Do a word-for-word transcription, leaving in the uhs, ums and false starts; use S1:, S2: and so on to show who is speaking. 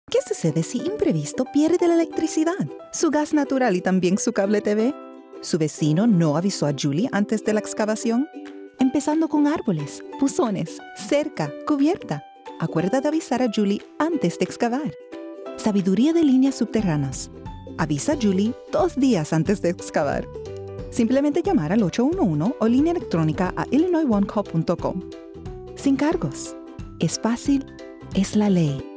S1: ¿Qué sucede si imprevisto pierde la electricidad, su gas natural y también su cable T V? ¿Su vecino no avisó a Julie antes de la excavación? Empezando con árboles, buzones, cerca, cubierta. Acuerda de avisar a Julie antes de excavar. Sabiduría de líneas subterráneas. Avisa a Julie dos días antes de excavar. Simplemente llamar al ocho uno uno o línea electrónica a illinois one call punto com. Sin cargos. Es fácil, es la ley.